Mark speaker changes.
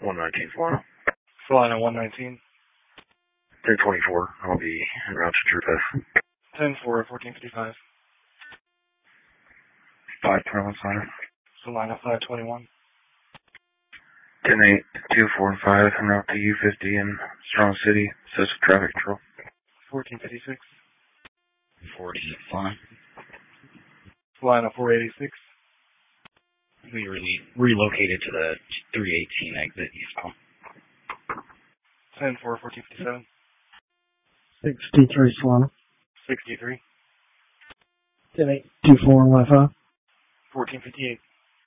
Speaker 1: 119 Solana.
Speaker 2: Solana 119.
Speaker 1: 1024. I'll be en route to Troop F.
Speaker 2: 10-4, 1455.
Speaker 1: 521 Solana.
Speaker 2: Solana 521.
Speaker 1: 10-8, 245 en route to U50 in Strong City. Assist with traffic control.
Speaker 2: 1456.
Speaker 3: 40 Solana.
Speaker 2: Solana 486.
Speaker 3: We relocated to the 318 exit eastbound.
Speaker 2: 10-4, 1457.
Speaker 4: 63 Solana.
Speaker 2: 63.
Speaker 4: 10-8, 24 Wi-Fi.
Speaker 2: 1458.